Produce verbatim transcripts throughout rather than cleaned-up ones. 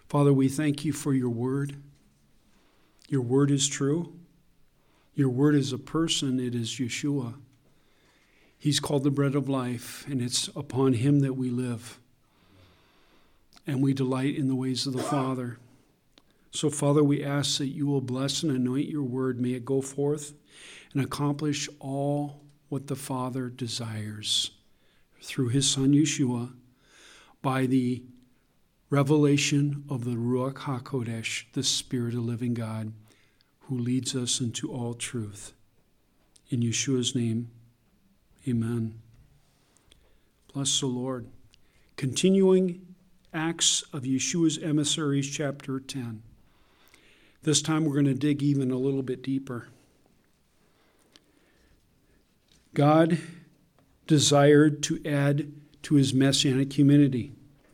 Father, we thank you for your word. Your word is true. Your word is a person. It is Yeshua. He's called the bread of life, and it's upon him that we live. And we delight in the ways of the Father. So, Father, we ask that you will bless and anoint your word. May it go forth and accomplish all what the Father desires through his Son, Yeshua, by the revelation of the Ruach HaKodesh, the Spirit of living God, who leads us into all truth. In Yeshua's name, amen. Bless the Lord. Continuing Acts of Yeshua's Emissaries, chapter ten. This time we're going to dig even a little bit deeper. God desired to add to his messianic community.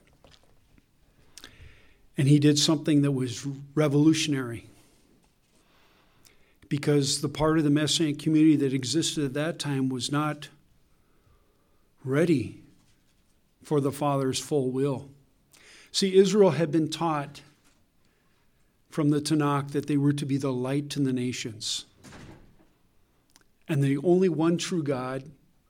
And he did something that was revolutionary. Because the part of the messianic community that existed at that time was not ready for the Father's full will. See, Israel had been taught from the Tanakh that they were to be the light to the nations. And the only one true God,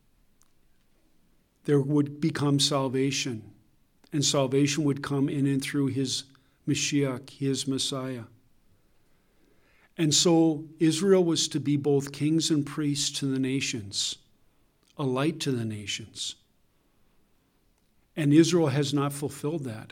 there would become salvation. And salvation would come in and through his Mashiach, his Messiah. And so Israel was to be both kings and priests to the nations, a light to the nations. And Israel has not fulfilled that.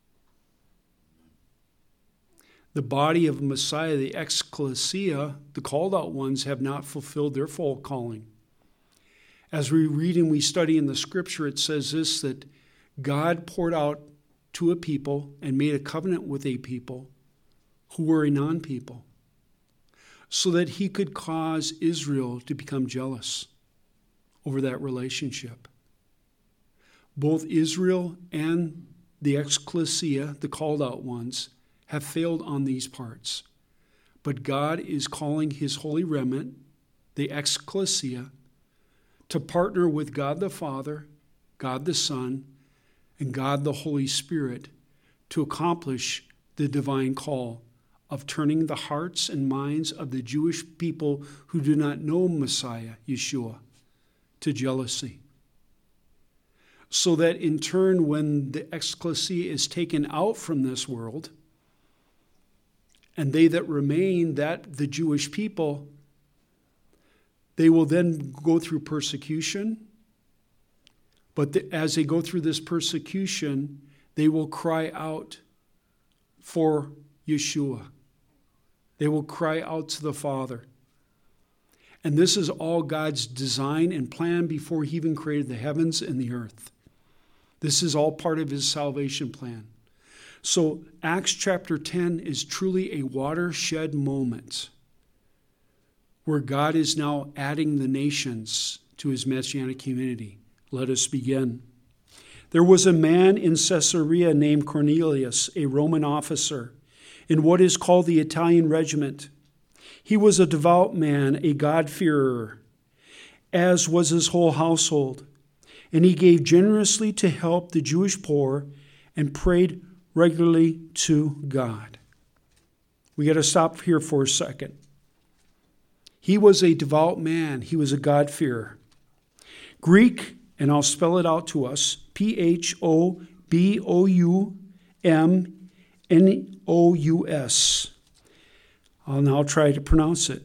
The body of Messiah, the ecclesia, the called out ones, have not fulfilled their full calling. As we read and we study in the scripture, it says this, that God poured out to a people and made a covenant with a people who were a non-people, so that he could cause Israel to become jealous over that relationship. Both Israel and the ecclesia, the called out ones, have failed on these parts. But God is calling his holy remnant, the ecclesia, to partner with God the Father, God the Son, and God the Holy Spirit to accomplish the divine call of turning the hearts and minds of the Jewish people who do not know Messiah, Yeshua, to jealousy. So that in turn, when the ecclesia is taken out from this world, and they that remain, that the Jewish people, they will then go through persecution. But the, as they go through this persecution, they will cry out for Yeshua. They will cry out to the Father. And this is all God's design and plan before he even created the heavens and the earth. This is all part of his salvation plan. So Acts chapter ten is truly a watershed moment where God is now adding the nations to his messianic community. Let us begin. There was a man in Caesarea named Cornelius, a Roman officer, in what is called the Italian regiment. He was a devout man, a God-fearer, as was his whole household. And he gave generously to help the Jewish poor and prayed regularly to God. We got to stop here for a second. He was a devout man. He was a God-fearer. Greek, and I'll spell it out to us, P H O B O U M N O U S. I'll now try to pronounce it.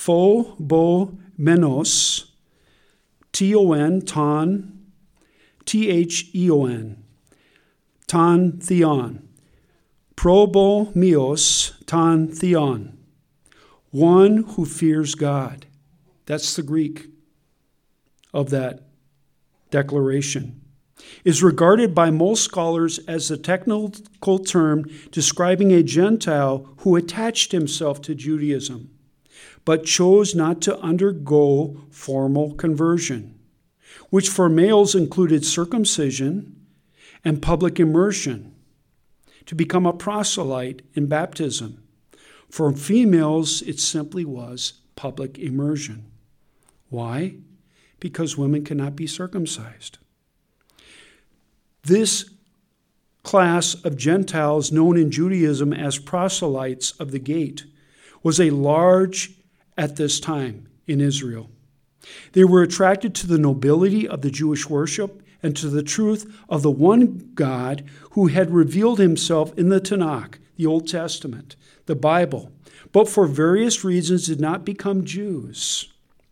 Phobomenos, T O N, ton, T H E O N. Ton theon. Probomios ton theon. One who fears God. That's the Greek of that declaration. Is regarded by most scholars as a technical term describing a Gentile who attached himself to Judaism, but chose not to undergo formal conversion, which for males included circumcision and public immersion, to become a proselyte in baptism. For females, it simply was public immersion. Why? Because women cannot be circumcised. This class of Gentiles known in Judaism as proselytes of the gate was a large at this time in Israel. They were attracted to the nobility of the Jewish worship and to the truth of the one God who had revealed himself in the Tanakh, the Old Testament, the Bible, but for various reasons did not become Jews.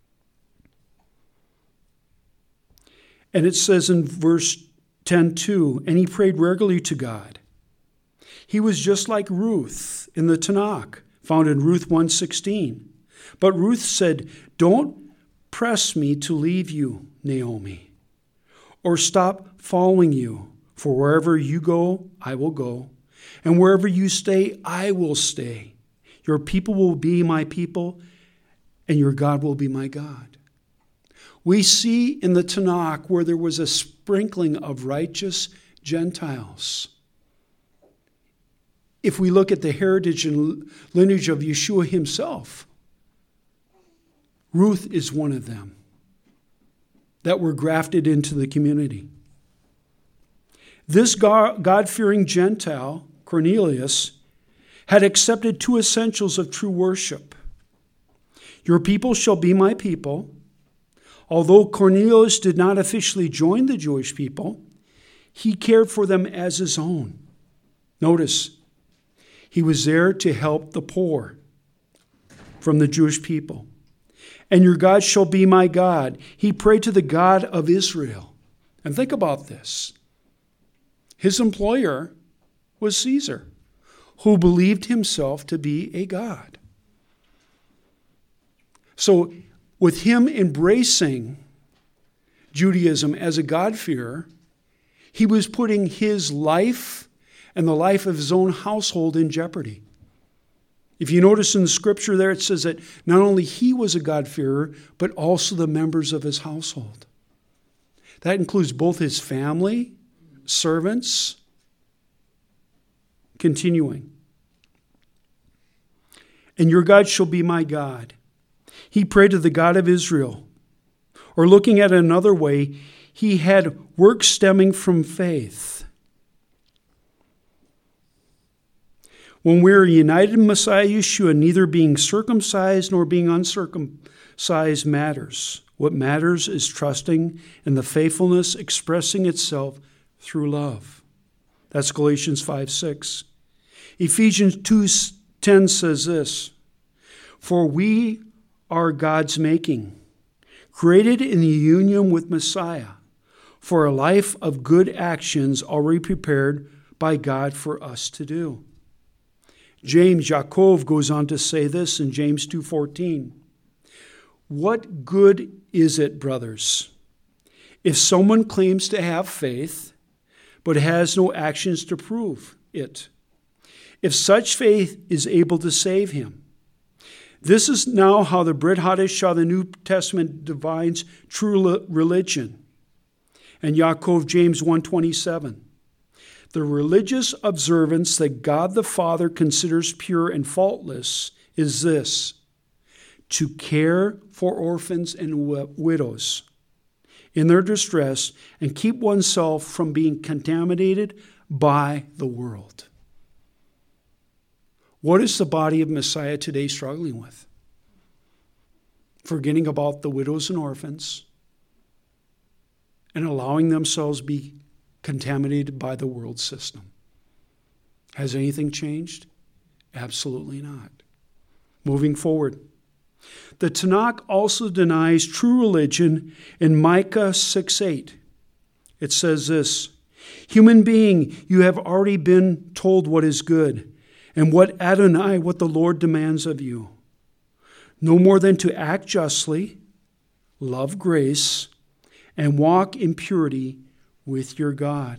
And it says in verse ten two, and he prayed regularly to God. He was just like Ruth in the Tanakh, found in Ruth one sixteen. But Ruth said, don't press me to leave you, Naomi, or stop following you, for wherever you go, I will go, and wherever you stay, I will stay. Your people will be my people, and your God will be my God. We see in the Tanakh where there was a sprinkling of righteous Gentiles. If we look at the heritage and lineage of Yeshua himself, Ruth is one of them that were grafted into the community. This God-fearing Gentile, Cornelius, had accepted two essentials of true worship. Your people shall be my people. Although Cornelius did not officially join the Jewish people, he cared for them as his own. Notice, he was there to help the poor from the Jewish people. And your God shall be my God. He prayed to the God of Israel. And think about this. His employer was Caesar, who believed himself to be a god. So, with him embracing Judaism as a God-fearer, he was putting his life and the life of his own household in jeopardy. If you notice in the scripture there, it says that not only he was a God-fearer, but also the members of his household. That includes both his family, servants. Continuing. And your God shall be my God. He prayed to the God of Israel. Or looking at it another way, he had works stemming from faith. When we are united in Messiah Yeshua, neither being circumcised nor being uncircumcised matters. What matters is trusting in the faithfulness expressing itself through love. That's Galatians five six. Ephesians two ten says this, for we are God's making, created in the union with Messiah, for a life of good actions already prepared by God for us to do. James Yaakov goes on to say this in James two fourteen. What good is it, brothers, if someone claims to have faith, but has no actions to prove it? If such faith is able to save him. This is now how the Brit Hadashah, the New Testament, defines true religion. And Yaakov, James one twenty-seven. The religious observance that God the Father considers pure and faultless is this: to care for orphans and widows in their distress and keep oneself from being contaminated by the world. What is the body of Messiah today struggling with? Forgetting about the widows and orphans and allowing themselves to be contaminated by the world system. Has anything changed? Absolutely not. Moving forward. The Tanakh also denies true religion in Micah six eight. It says this, human being, you have already been told what is good, and what Adonai, what the Lord demands of you. No more than to act justly, love grace, and walk in purity with your God.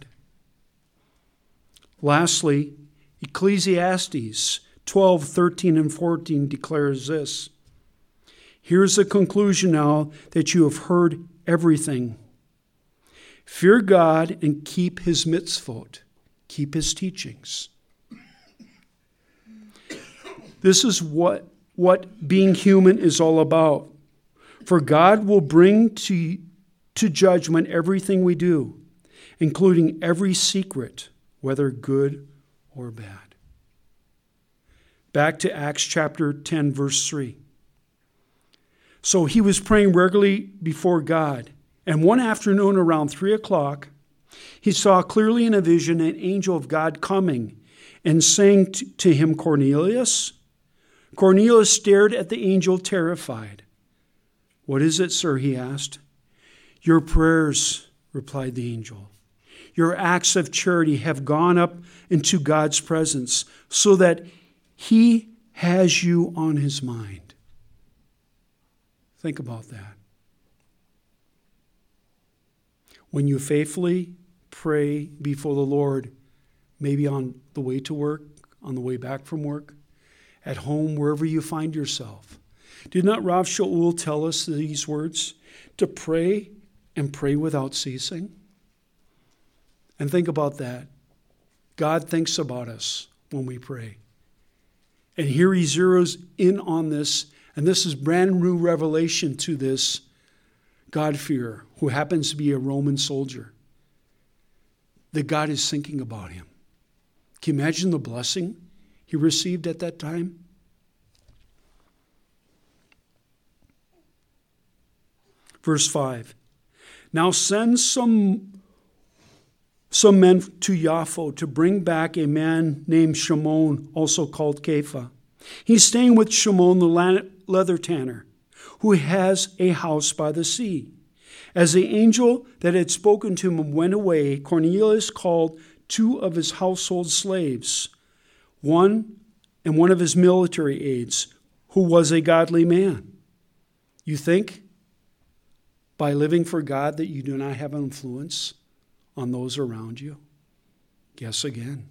Lastly, Ecclesiastes twelve thirteen and fourteen declares this. Here's the conclusion now that you have heard everything. Fear God and keep his mitzvot, keep his teachings. This is what, what being human is all about. For God will bring to, to judgment everything we do, including every secret, whether good or bad. Back to Acts chapter ten, verse three. So he was praying regularly before God. And one afternoon around three o'clock, he saw clearly in a vision an angel of God coming and saying to him, Cornelius. Cornelius stared at the angel terrified. What is it, sir? He asked. Your prayers, replied the angel. Your acts of charity have gone up into God's presence so that he has you on his mind. Think about that. When you faithfully pray before the Lord, maybe on the way to work, on the way back from work, at home, wherever you find yourself. Did not Rav Shaul tell us these words? To pray and pray without ceasing? And think about that. God thinks about us when we pray. And here he zeroes in on this, and this is brand new revelation to this God-fearer, who happens to be a Roman soldier, that God is thinking about him. Can you imagine the blessing he received at that time? Verse five. Now send some, some men to Yaffo to bring back a man named Shimon, also called Kepha. He's staying with Shimon the leather tanner, who has a house by the sea. As the angel that had spoken to him went away, Cornelius called two of his household slaves, one and one of his military aides, who was a godly man. You think by living for God that you do not have influence on those around you? Guess again.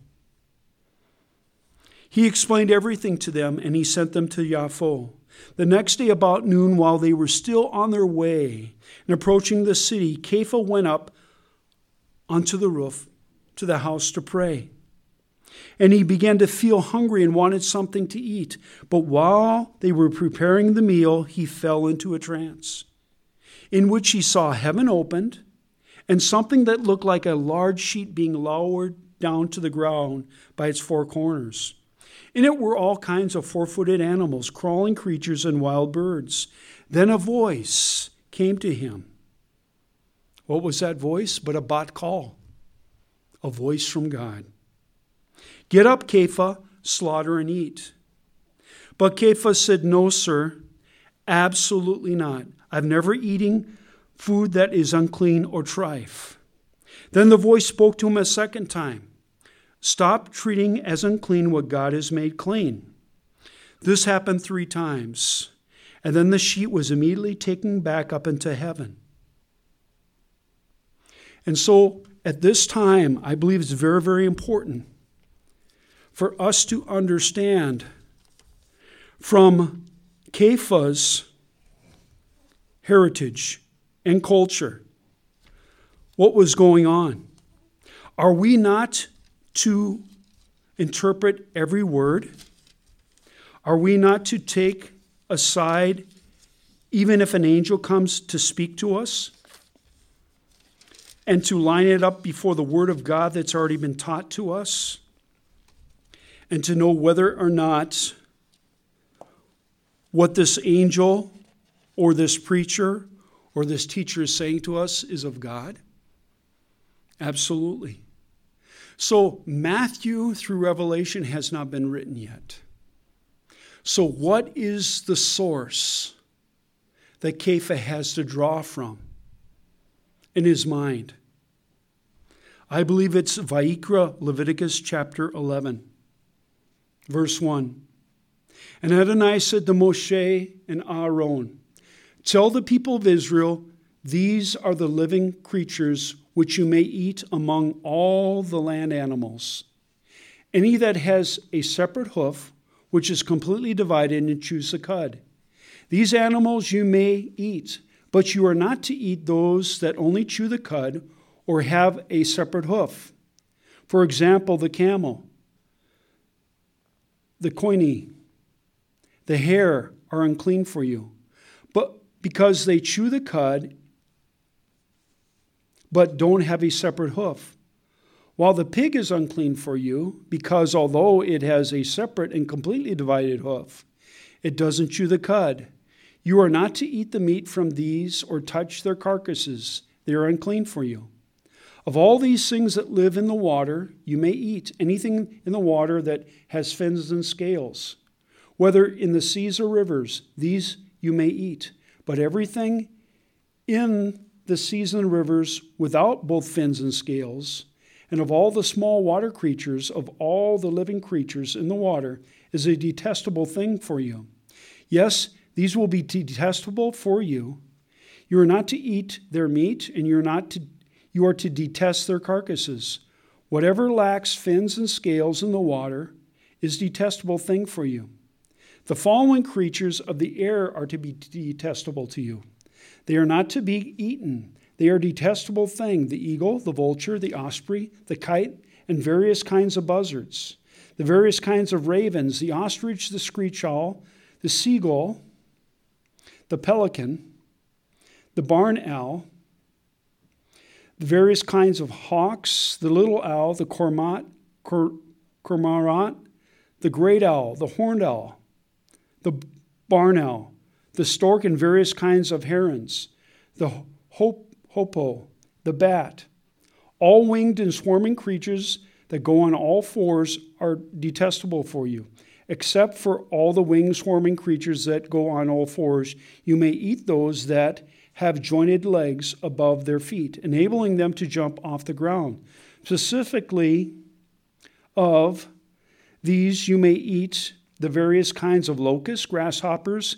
He explained everything to them, and he sent them to Yaffo. The next day about noon, while they were still on their way and approaching the city, Kepha went up onto the roof to the house to pray. And he began to feel hungry and wanted something to eat. But while they were preparing the meal, he fell into a trance, in which he saw heaven opened and something that looked like a large sheet being lowered down to the ground by its four corners. In it were all kinds of four-footed animals, crawling creatures, and wild birds. Then a voice came to him. What was that voice? But a bat call, a voice from God. Get up, Kepha, slaughter and eat. But Kepha said, no, sir, absolutely not. I've never eaten food that is unclean or trife. Then the voice spoke to him a second time. Stop treating as unclean what God has made clean. This happened three times, and then the sheet was immediately taken back up into heaven. And so at this time, I believe it's very, very important for us to understand from Kepha's heritage and culture what was going on. Are we not to interpret every word? Are we not to take aside even if an angel comes to speak to us and to line it up before the word of God that's already been taught to us and to know whether or not what this angel or this preacher or this teacher is saying to us is of God? Absolutely. So Matthew through Revelation has not been written yet. So what is the source that Kepha has to draw from in his mind? I believe it's Vayikra, Leviticus chapter eleven, verse one. And Adonai said to Moshe and Aaron, tell the people of Israel, these are the living creatures which you may eat among all the land animals. Any that has a separate hoof, which is completely divided, and chews the cud. These animals you may eat, but you are not to eat those that only chew the cud or have a separate hoof. For example, the camel, the coine, the hare are unclean for you, but because they chew the cud but don't have a separate hoof, While the pig is unclean for you, because although it has a separate and completely divided hoof, it doesn't chew the cud. You are not to eat the meat from these or touch their carcasses. They are unclean for you. Of all these things that live in the water, you may eat anything in the water that has fins and scales. Whether in the seas or rivers, these you may eat. But everything in the seas and rivers without both fins and scales, and of all the small water creatures, of all the living creatures in the water, is a detestable thing for you. Yes, these will be detestable for you. You are not to eat their meat, and you are not to you are to detest their carcasses. Whatever lacks fins and scales in the water is a detestable thing for you. The following creatures of the air are to be detestable to you. They are not to be eaten. They are a detestable thing: the eagle, the vulture, the osprey, the kite, and various kinds of buzzards, the various kinds of ravens, the ostrich, the screech owl, the seagull, the pelican, the barn owl, the various kinds of hawks, the little owl, the cormorant, cor, cormorant, the great owl, the horned owl, the barn owl, the stork, and various kinds of herons, the hop, hoopoe, the bat. All winged and swarming creatures that go on all fours are detestable for you. Except for all the winged swarming creatures that go on all fours, you may eat those that have jointed legs above their feet, enabling them to jump off the ground. Specifically, of these you may eat the various kinds of locusts, grasshoppers,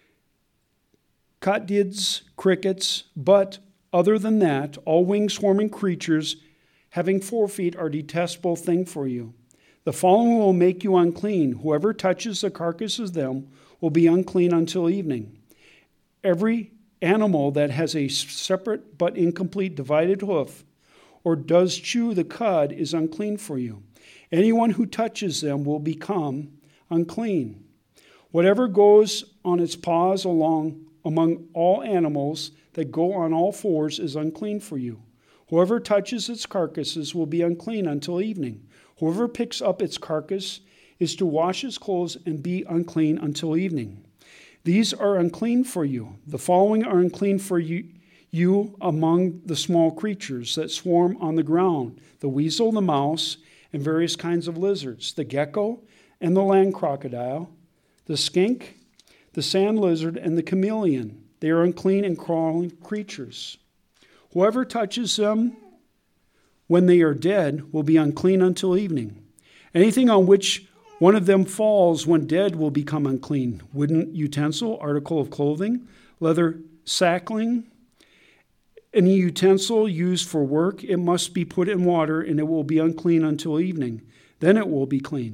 katydids, crickets, but other than that, all winged swarming creatures having four feet are a detestable thing for you. The following will make you unclean. Whoever touches the carcass of them will be unclean until evening. Every animal that has a separate but incomplete divided hoof or does chew the cud is unclean for you. Anyone who touches them will become unclean. Whatever goes on its paws along among all animals that go on all fours is unclean for you. Whoever touches its carcasses will be unclean until evening. Whoever picks up its carcass is to wash his clothes and be unclean until evening. These are unclean for you. The following are unclean for you, you among the small creatures that swarm on the ground: the weasel, the mouse, and various kinds of lizards, the gecko and the land crocodile, the skink, the sand lizard, and the chameleon. They are unclean and crawling creatures. Whoever touches them when they are dead will be unclean until evening. Anything on which one of them falls when dead will become unclean: wooden utensil, article of clothing, leather sackling, any utensil used for work. It must be put in water, and it will be unclean until evening. Then it will be clean.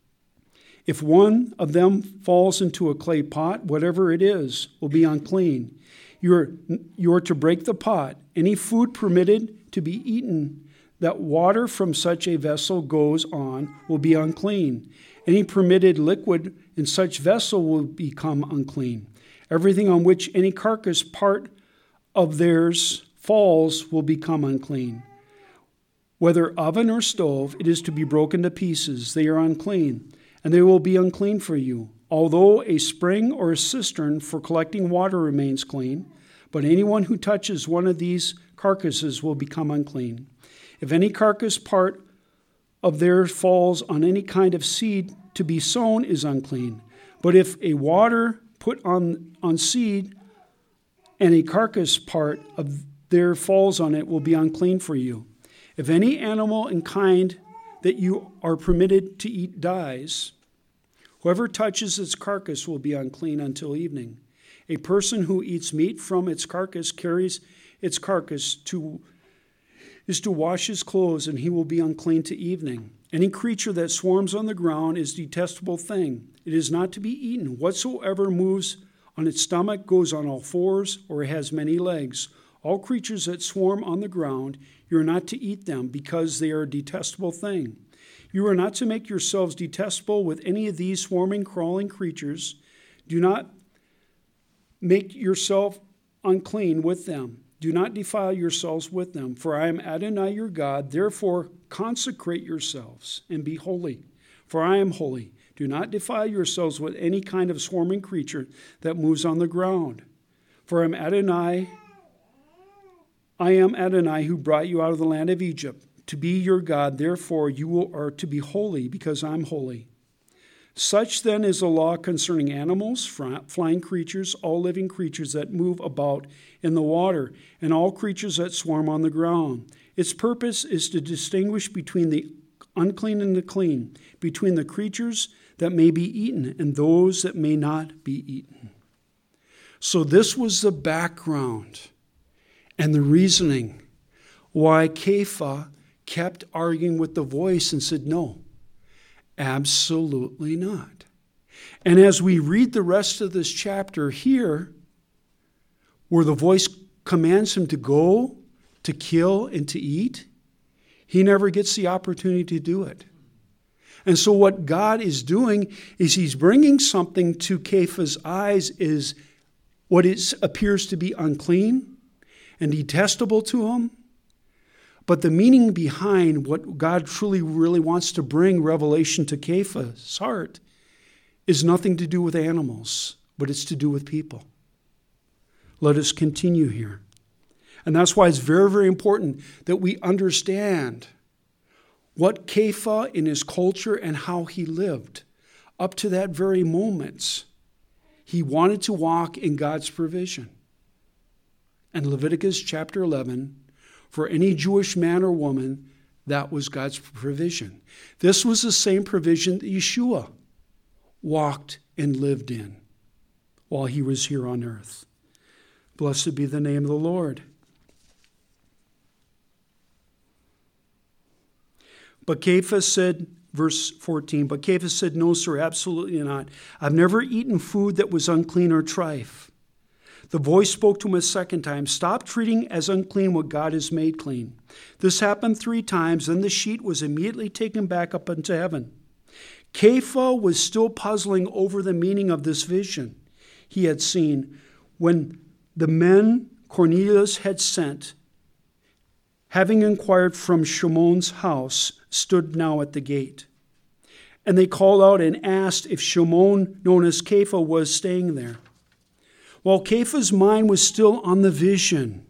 If one of them falls into a clay pot, whatever it is will be unclean. You are, you are to break the pot. Any food permitted to be eaten that water from such a vessel goes on will be unclean. Any permitted liquid in such vessel will become unclean. Everything on which any carcass part of theirs falls will become unclean. Whether oven or stove, it is to be broken to pieces. They are unclean, and they will be unclean for you. Although a spring or a cistern for collecting water remains clean, but anyone who touches one of these carcasses will become unclean. If any carcass part of theirs falls on any kind of seed to be sown is unclean. But if a water put on, on seed and a carcass part of there falls on it will be unclean for you. If any animal in kind that you are permitted to eat dies, whoever touches its carcass will be unclean until evening. A person who eats meat from its carcass carries its carcass to is to wash his clothes, and he will be unclean to evening. Any creature that swarms on the ground is a detestable thing. It is not to be eaten. Whatsoever moves on its stomach goes on all fours, or has many legs. All creatures that swarm on the ground, you are not to eat them, because they are a detestable thing. You are not to make yourselves detestable with any of these swarming, crawling creatures. Do not make yourself unclean with them. Do not defile yourselves with them, for I am Adonai your God. Therefore consecrate yourselves and be holy, for I am holy. Do not defile yourselves with any kind of swarming creature that moves on the ground. For I am Adonai, I am Adonai who brought you out of the land of Egypt, to be your God. Therefore you are to be holy, because I'm holy. Such then is the law concerning animals, flying creatures, all living creatures that move about in the water, and all creatures that swarm on the ground. Its purpose is to distinguish between the unclean and the clean, between the creatures that may be eaten and those that may not be eaten. So this was the background and the reasoning why Kepha kept arguing with the voice and said, no, absolutely not. And as we read the rest of this chapter here, where the voice commands him to go, to kill, and to eat, he never gets the opportunity to do it. And so what God is doing is he's bringing something to Kepha's eyes is what is, appears to be unclean and detestable to him. But the meaning behind what God truly really wants to bring revelation to Kepha's heart is nothing to do with animals, but it's to do with people. Let us continue here. And that's why it's very, very important that we understand what Kepha in his culture and how he lived up to that very moment. He wanted to walk in God's provision. And Leviticus chapter eleven, for any Jewish man or woman, that was God's provision. This was the same provision that Yeshua walked and lived in while he was here on earth. Blessed be the name of the Lord. But Kepha said, verse fourteen, but Kepha said, no, sir, absolutely not. I've never eaten food that was unclean or trife. The voice spoke to him a second time, stop treating as unclean what God has made clean. This happened three times, then the sheet was immediately taken back up into heaven. Kepha was still puzzling over the meaning of this vision he had seen when the men Cornelius had sent, having inquired from Shimon's house, stood now at the gate. And they called out and asked if Shimon, known as Kepha, was staying there. While Kepha's mind was still on the vision,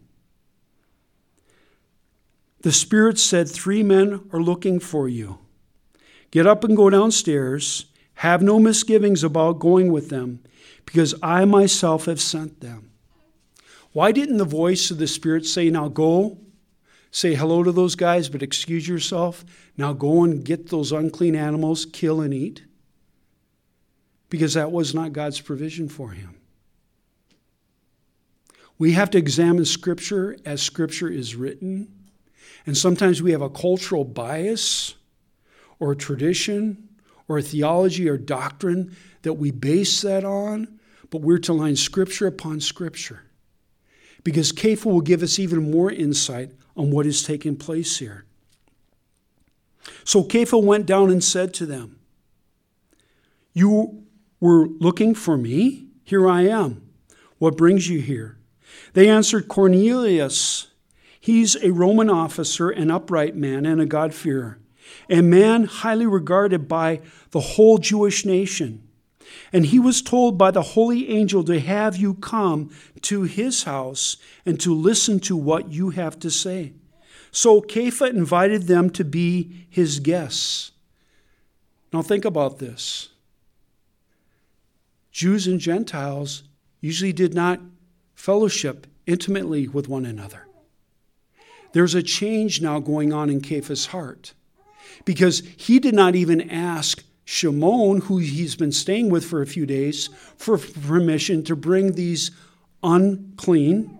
the Spirit said, three men are looking for you. Get up and go downstairs. Have no misgivings about going with them, because I myself have sent them. Why didn't the voice of the Spirit say, now go, say hello to those guys, but excuse yourself. Now go and get those unclean animals, kill and eat? Because that was not God's provision for him. We have to examine Scripture as Scripture is written. And sometimes we have a cultural bias or a tradition or a theology or doctrine that we base that on, but we're to line Scripture upon Scripture. Because Kepha will give us even more insight on what is taking place here. So Kepha went down and said to them, you were looking for me? Here I am. What brings you here? They answered, Cornelius. He's a Roman officer, an upright man, and a God-fearer, a man highly regarded by the whole Jewish nation. And he was told by the holy angel to have you come to his house and to listen to what you have to say. So Kepha invited them to be his guests. Now think about this. Jews and Gentiles usually did not fellowship intimately with one another. There's a change now going on in Kepha's heart, because he did not even ask Shimon, who he's been staying with for a few days, for permission to bring these unclean,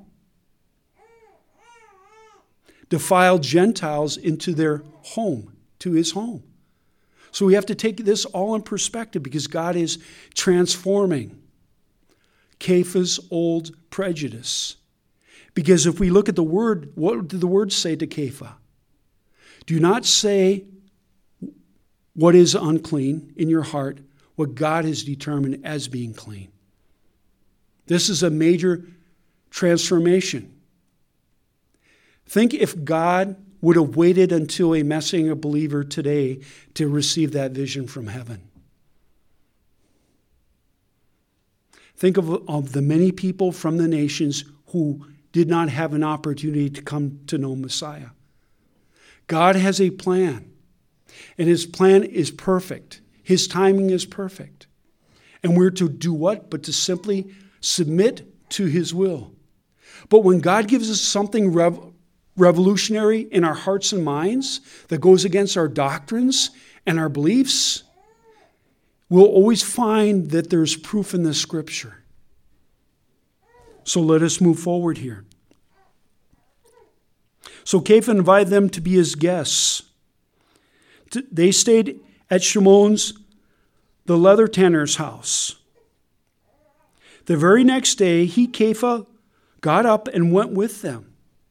defiled Gentiles into their home, to his home. So we have to take this all in perspective, because God is transforming Kepha's old prejudice. Because if we look at the word, what did the word say to Kepha? Do not say what is unclean in your heart, what God has determined as being clean. This is a major transformation. Think if God would have waited until a Messianic believer today to receive that vision from heaven. Think of, of the many people from the nations who did not have an opportunity to come to know Messiah. God has a plan, and his plan is perfect. His timing is perfect. And we're to do what? But to simply submit to his will. But when God gives us something rev- revolutionary in our hearts and minds that goes against our doctrines and our beliefs, we'll always find that there's proof in the Scripture. So let us move forward here. So Kepha invited them to be his guests. They stayed at Shimon's, the leather tanner's house. The very next day, he, Kepha, got up and went with them.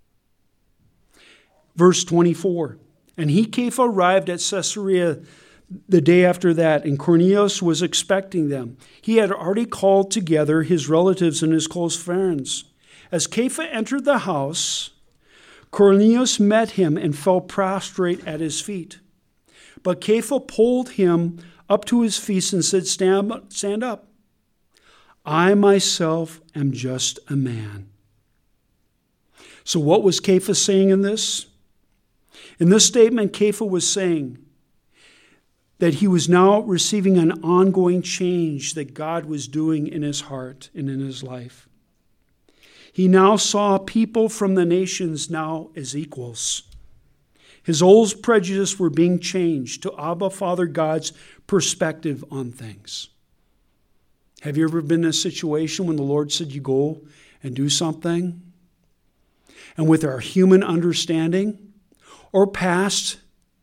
Verse twenty-four, and he, Kepha, arrived at Caesarea the day after that, and Cornelius was expecting them. He had already called together his relatives and his close friends. As Kepha entered the house, Cornelius met him and fell prostrate at his feet. But Kepha pulled him up to his feet and said, stand, stand up. I myself am just a man. So what was Kepha saying in this? In this statement, Kepha was saying that he was now receiving an ongoing change that God was doing in his heart and in his life. He now saw people from the nations now as equals. His old prejudices were being changed to Abba Father God's perspective on things. Have you ever been in a situation when the Lord said you go and do something, and with our human understanding or past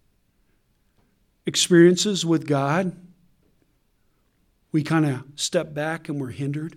experiences with God, we kind of step back and we're hindered?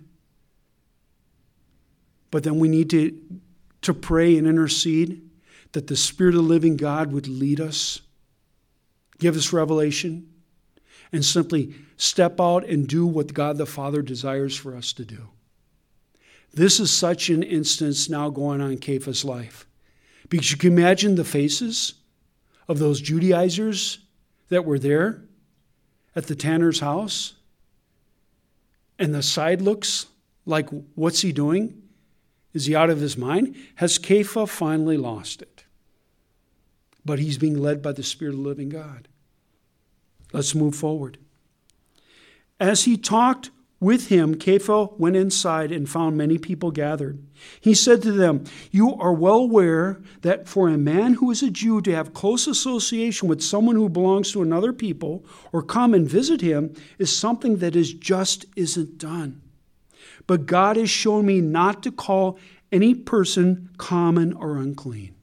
But then we need to, to pray and intercede that the Spirit of the living God would lead us, give us revelation, and simply step out and do what God the Father desires for us to do. This is such an instance now going on in Kepha's life. Because you can imagine the faces of those Judaizers that were there at the tanner's house. And the side looks like, what's he doing? Is he out of his mind? Has Kepha finally lost it? But he's being led by the Spirit of the living God. Let's move forward. As he talked with him, Kepha went inside and found many people gathered. He said to them, you are well aware that for a man who is a Jew to have close association with someone who belongs to another people or come and visit him is something that is just isn't done. But God has shown me not to call any person common or unclean.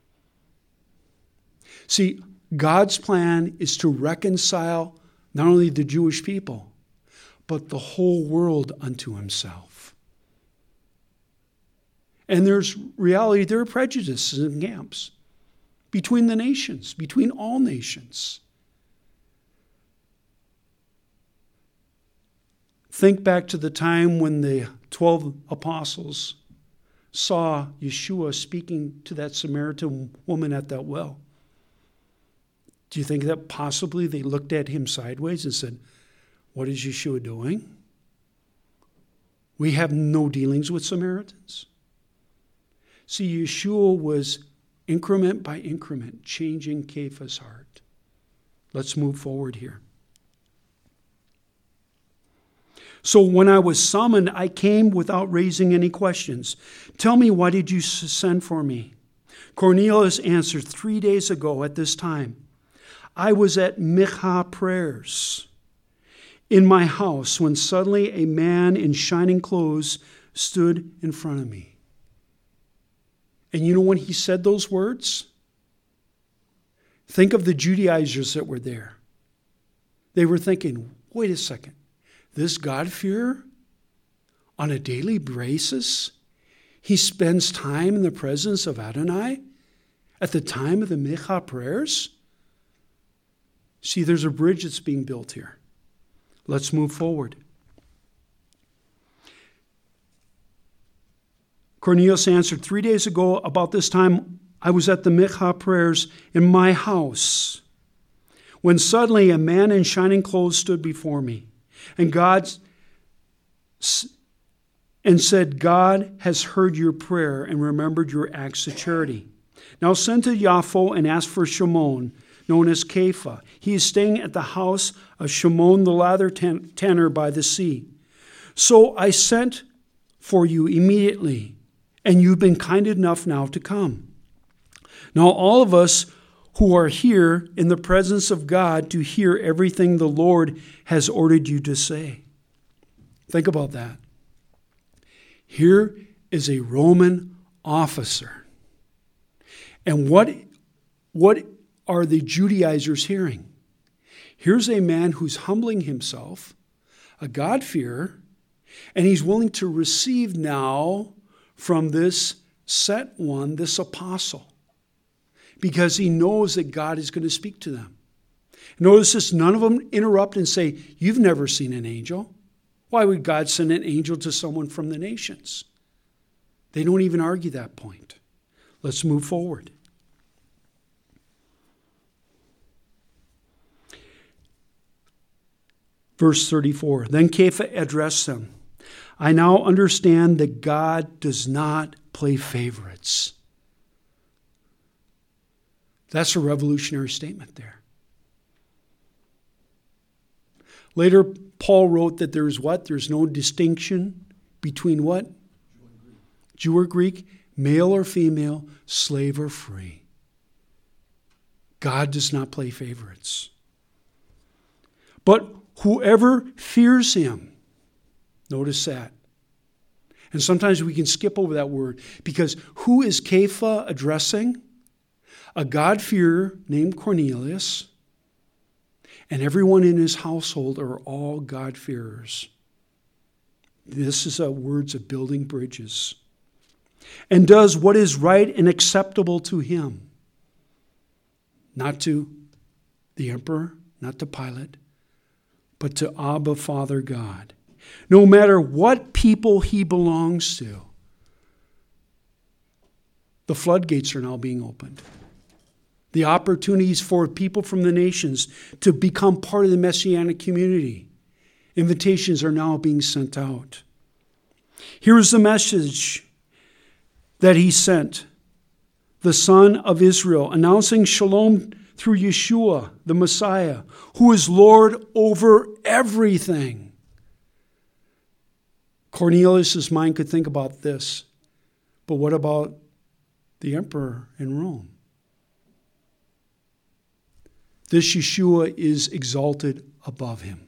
See, God's plan is to reconcile not only the Jewish people, but the whole world unto himself. And there's reality, there are prejudices and camps between the nations, between all nations. Think back to the time when the twelve apostles saw Yeshua speaking to that Samaritan woman at that well. Do you think that possibly they looked at him sideways and said, what is Yeshua doing? We have no dealings with Samaritans. See, Yeshua was increment by increment changing Kepha's heart. Let's move forward here. So when I was summoned, I came without raising any questions. Tell me, why did you send for me? Cornelius answered, three days ago at this time, I was at Micha prayers in my house when suddenly a man in shining clothes stood in front of me. And you know when he said those words? Think of the Judaizers that were there. They were thinking, wait a second, this God-fearer on a daily basis, he spends time in the presence of Adonai at the time of the Micha prayers? See, there's a bridge that's being built here. Let's move forward. Cornelius answered, three days ago about this time I was at the Mikvah prayers in my house when suddenly a man in shining clothes stood before me. And God and said, God has heard your prayer and remembered your acts of charity. Now send to Yaffo and ask for Shimon, known as Kepha. He is staying at the house of Shimon the lather tanner by the sea. So I sent for you immediately, and you've been kind enough now to come. Now all of us who are here in the presence of God to hear everything the Lord has ordered you to say. Think about that. Here is a Roman officer. And what, what are the Judaizers hearing? Here's a man who's humbling himself, a God-fearer, and he's willing to receive now from this set one, this apostle, because he knows that God is going to speak to them. Notice this, none of them interrupt and say, you've never seen an angel. Why would God send an angel to someone from the nations? They don't even argue that point. Let's move forward. Verse thirty-four, then Kepha addressed them. I now understand that God does not play favorites. That's a revolutionary statement there. Later, Paul wrote that there's what? There's no distinction between what? Jew or Greek, male or female, slave or free. God does not play favorites. But whoever fears him, notice that. And sometimes we can skip over that word because who is Kepha addressing? A God-fearer named Cornelius, and everyone in his household are all God-fearers. This is a words of building bridges. And does what is right and acceptable to him. Not to the emperor, not to Pilate, but to Abba, Father God. No matter what people he belongs to, the floodgates are now being opened. The opportunities for people from the nations to become part of the Messianic community. Invitations are now being sent out. Here is the message that he sent, the Son of Israel, announcing shalom through Yeshua, the Messiah, who is Lord over everything. Cornelius' mind could think about this, but what about the emperor in Rome? This Yeshua is exalted above him.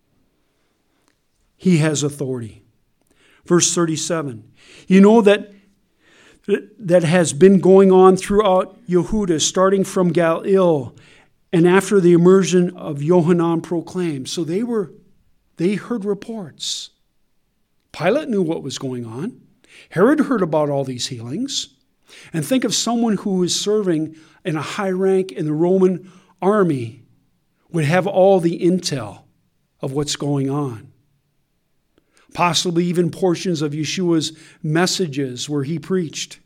He has authority. Verse thirty-seven. You know that that has been going on throughout Yehuda, starting from Galilee, and after the immersion of Yohanan proclaimed. So they were, they heard reports. Pilate knew what was going on. Herod heard about all these healings. And think of someone who is serving in a high rank in the Roman army would have all the intel of what's going on. Possibly even portions of Yeshua's messages where he preached.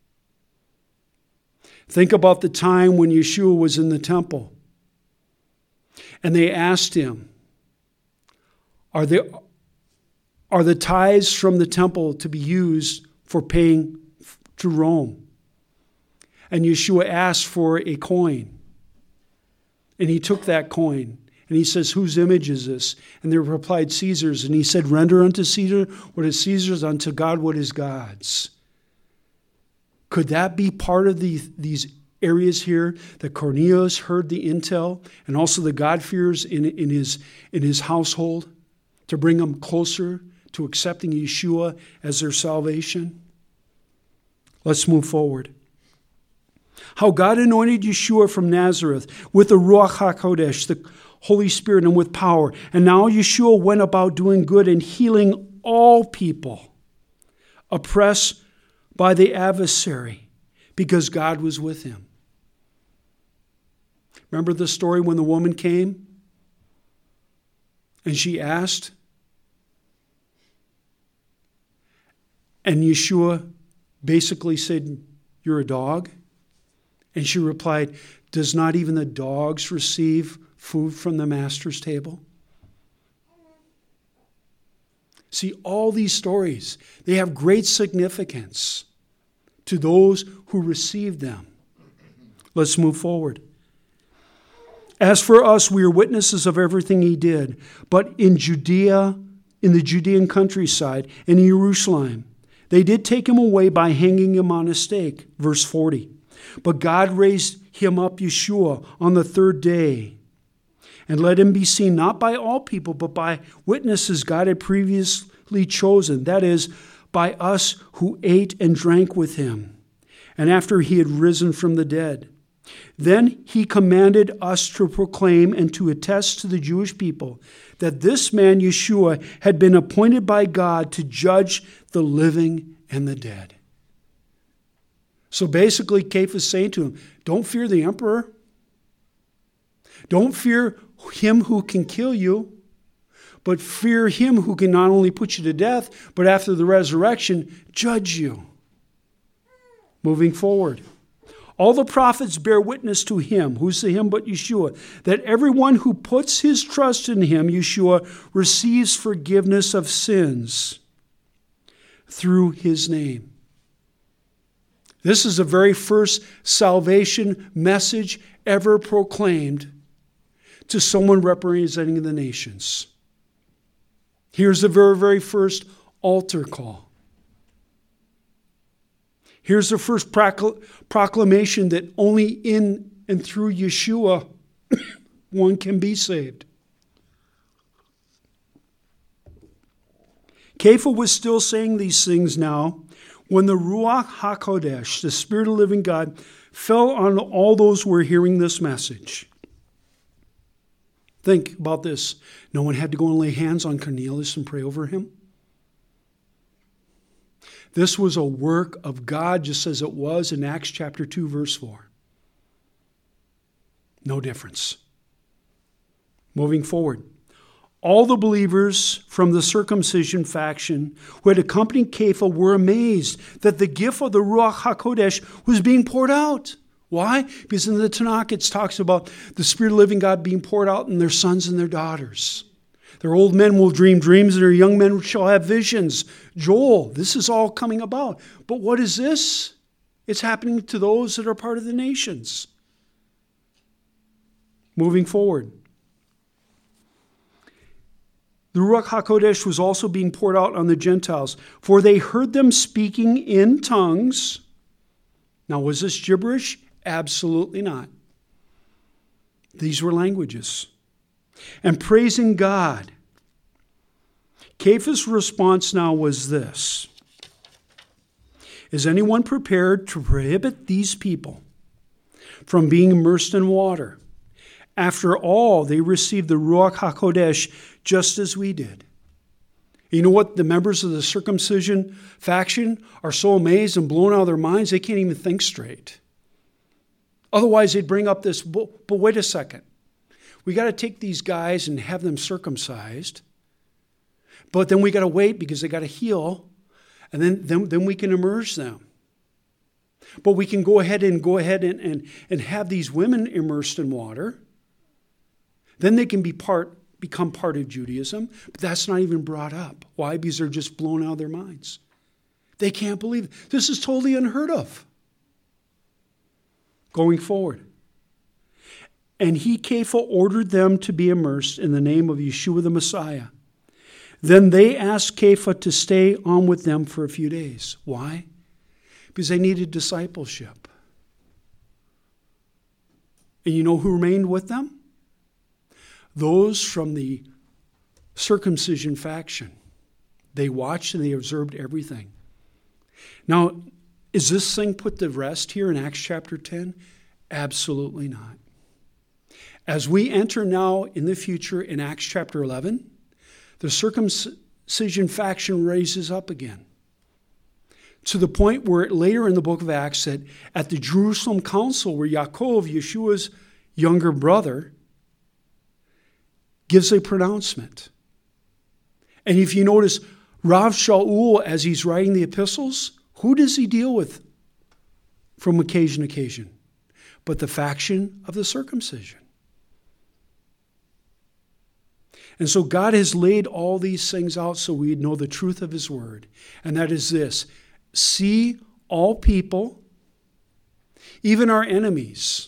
Think about the time when Yeshua was in the temple. And they asked him, are there, are the tithes from the temple to be used for paying to Rome? And Yeshua asked for a coin. And he took that coin. And he says, whose image is this? And they replied, Caesar's. And he said, render unto Caesar what is Caesar's, unto God what is God's. Could that be part of the, these areas here that Cornelius heard the intel and also the God-fearers in, in, his, in his household to bring them closer to accepting Yeshua as their salvation? Let's move forward. How God anointed Yeshua from Nazareth with the Ruach HaKodesh, the Holy Spirit, and with power. And now Yeshua went about doing good and healing all people oppressed by the adversary because God was with him. Remember the story when the woman came and she asked? And Yeshua basically said, you're a dog. And she replied, does not even the dogs receive food from the master's table? See, all these stories, they have great significance to those who receive them. Let's move forward. As for us, we are witnesses of everything he did. But in Judea, in the Judean countryside, in Jerusalem, they did take him away by hanging him on a stake. Verse forty. But God raised him up, Yeshua, on the third day, and let him be seen not by all people, but by witnesses God had previously chosen, that is, by us who ate and drank with him, and after he had risen from the dead. Then he commanded us to proclaim and to attest to the Jewish people that this man, Yeshua, had been appointed by God to judge the living and the dead. So basically, Kepha is saying to him, don't fear the emperor. Don't fear him who can kill you, but fear him who can not only put you to death, but after the resurrection, judge you. Moving forward. All the prophets bear witness to him. Who's the him but Yeshua? That everyone who puts his trust in him, Yeshua, receives forgiveness of sins through his name. This is the very first salvation message ever proclaimed to someone representing the nations. Here's the very, very first altar call. Here's the first procl- proclamation that only in and through Yeshua one can be saved. Kepha was still saying these things now when the Ruach HaKodesh, the Spirit of the living God, fell on all those who were hearing this message. Think about this. No one had to go and lay hands on Cornelius and pray over him. This was a work of God, just as it was in Acts chapter two, verse four. No difference. Moving forward. All the believers from the circumcision faction who had accompanied Kepha were amazed that the gift of the Ruach HaKodesh was being poured out. Why? Because in the Tanakh it talks about the Spirit of the living God being poured out in their sons and their daughters. Their old men will dream dreams and their young men shall have visions. Joel, this is all coming about. But what is this? It's happening to those that are part of the nations. Moving forward. The Ruach HaKodesh was also being poured out on the Gentiles, for they heard them speaking in tongues. Now, was this gibberish? Absolutely not. These were languages. And praising God. Kepha's response now was this. Is anyone prepared to prohibit these people from being immersed in water? After all, they received the Ruach HaKodesh just as we did. You know what? The members of the circumcision faction are so amazed and blown out of their minds, they can't even think straight. Otherwise, they'd bring up this, but, but wait a second. We got to take these guys and have them circumcised. But then we got to wait because they got to heal. And then, then, then we can immerse them. But we can go ahead and go ahead and, and, and have these women immersed in water. Then they can be part, become part of Judaism. But that's not even brought up. Why? Because they're just blown out of their minds. They can't believe it. This is totally unheard of. Going forward. And he, Kepha, ordered them to be immersed in the name of Yeshua the Messiah. Then they asked Kepha to stay on with them for a few days. Why? Because they needed discipleship. And you know who remained with them? Those from the circumcision faction. They watched and they observed everything. Now, is this thing put to rest here in Acts chapter ten? Absolutely not. As we enter now in the future in Acts chapter eleven, the circumcision faction raises up again. To the point where later in the book of Acts said at the Jerusalem council where Yaakov, Yeshua's younger brother, gives a pronouncement. And if you notice, Rav Shaul, as he's writing the epistles, who does he deal with from occasion to occasion? but the faction of the circumcision. And so God has laid all these things out so we know the truth of his word. And that is this: see all people, even our enemies,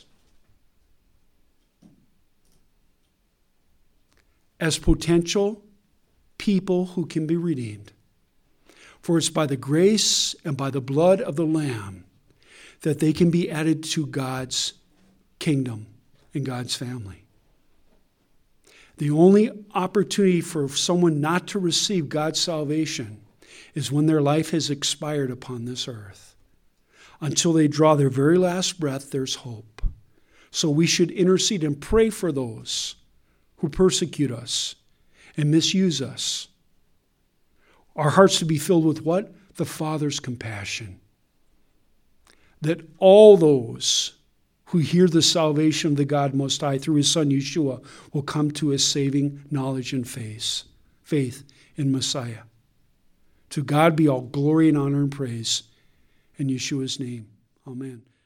as potential people who can be redeemed. For it's by the grace and by the blood of the Lamb that they can be added to God's kingdom and God's family. The only opportunity for someone not to receive God's salvation is when their life has expired upon this earth. Until they draw their very last breath, there's hope. So we should intercede and pray for those who persecute us and misuse us. Our hearts to be filled with what? The Father's compassion. That all those who hear the salvation of the God Most High through his Son Yeshua will come to his saving knowledge and faith, faith in Messiah. To God be all glory and honor and praise in Yeshua's name. Amen.